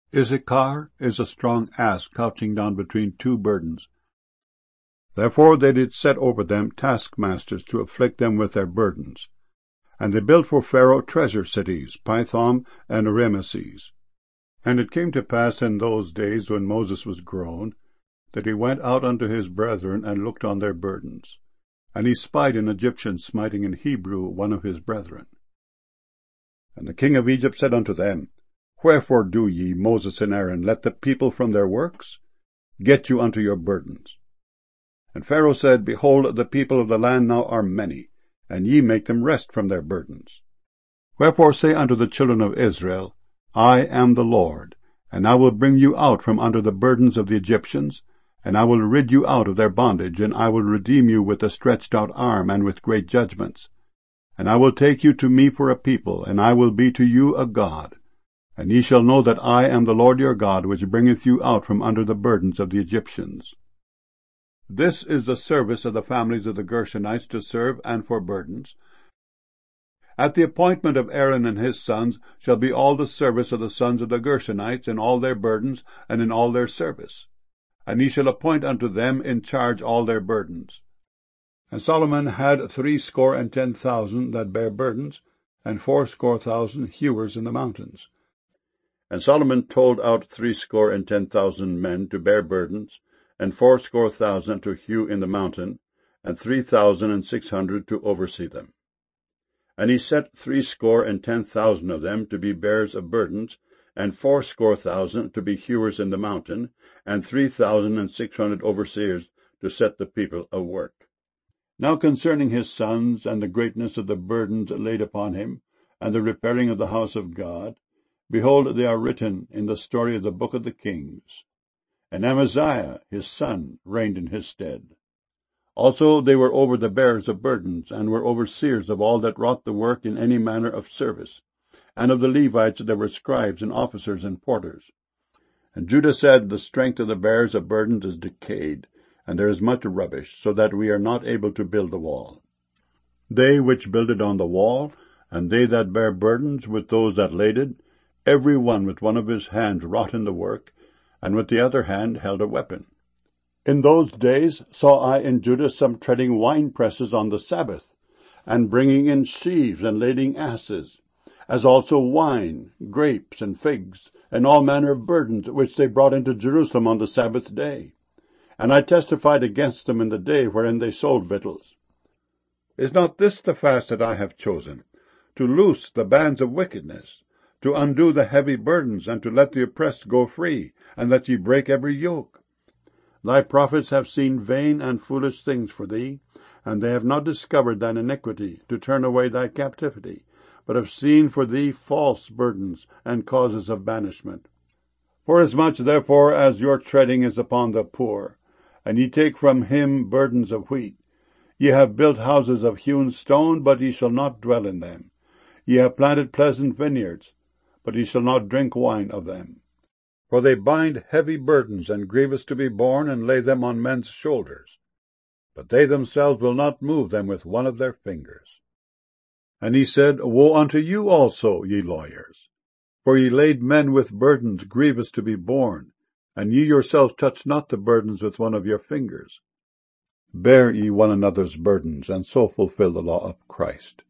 Issachar is a strong ass couching down between two burdens. Therefore they did set over them taskmasters to afflict them with their burdens. And they built for Pharaoh treasure cities, Pithom and Rameses. And it came to pass in those days, when Moses was grown, that he went out unto his brethren, and looked on their burdens. And he spied an Egyptian smiting an Hebrew, one of his brethren. And the king of Egypt said unto them, Wherefore do ye, Moses and Aaron, let the people from their works? Get you unto your burdens. And Pharaoh said, Behold, the people of the land now are many, and ye make them rest from their burdens. Wherefore say unto the children of Israel, I am the Lord, and I will bring you out from under the burdens of the Egyptians, and I will rid you out of their bondage, and I will redeem you with a stretched out arm, and with great judgments. And I will take you to me for a people, and I will be to you a God. And ye shall know that I am the Lord your God, which bringeth you out from under the burdens of the Egyptians. This is the service of the families of the Gershonites to serve and for burdens. At the appointment of Aaron and his sons shall be all the service of the sons of the Gershonites in all their burdens and in all their service. And ye shall appoint unto them in charge all their burdens. And Solomon had 70,000 that bare burdens, and 80,000 hewers in the mountains. And Solomon told out 70,000 men to bear burdens, and 80,000 to hew in the mountain, and 3,600 to oversee them. And he set 70,000 of them to be bearers of burdens, and 80,000 to be hewers in the mountain, and 3,600 overseers to set the people of work. Now concerning his sons, and the greatness of the burdens laid upon him, and the repairing of the house of God, behold, they are written in the story of the book of the Kings. And Amaziah his son reigned in his stead. Also they were over the bearers of burdens, and were overseers of all that wrought the work in any manner of service. And of the Levites there were scribes and officers and porters. And Judah said, The strength of the bearers of burdens is decayed, and there is much rubbish, so that we are not able to build the wall. They which builded on the wall, and they that bare burdens with those that laded, every one with one of his hands wrought in the work, and with the other hand held a weapon. In those days saw I in Judah some treading winepresses on the Sabbath, and bringing in sheaves and lading asses, as also wine, grapes, and figs, and all manner of burdens, which they brought into Jerusalem on the Sabbath day. And I testified against them in the day wherein they sold victuals. Is not this the fast that I have chosen, to loose the bands of wickedness, to undo the heavy burdens, and to let the oppressed go free, and that ye break every yoke? Thy prophets have seen vain and foolish things for thee, and they have not discovered thine iniquity, to turn away thy captivity, but have seen for thee false burdens and causes of banishment. Forasmuch therefore as your treading is upon the poor, and ye take from him burdens of wheat, ye have built houses of hewn stone, but ye shall not dwell in them. Ye have planted pleasant vineyards, but ye shall not drink wine of them. For they bind heavy burdens and grievous to be borne, and lay them on men's shoulders. But they themselves will not move them with one of their fingers. And he said, Woe unto you also, ye lawyers! For ye laid men with burdens grievous to be borne, and ye yourselves touch not the burdens with one of your fingers. Bear ye one another's burdens, and so fulfill the law of Christ.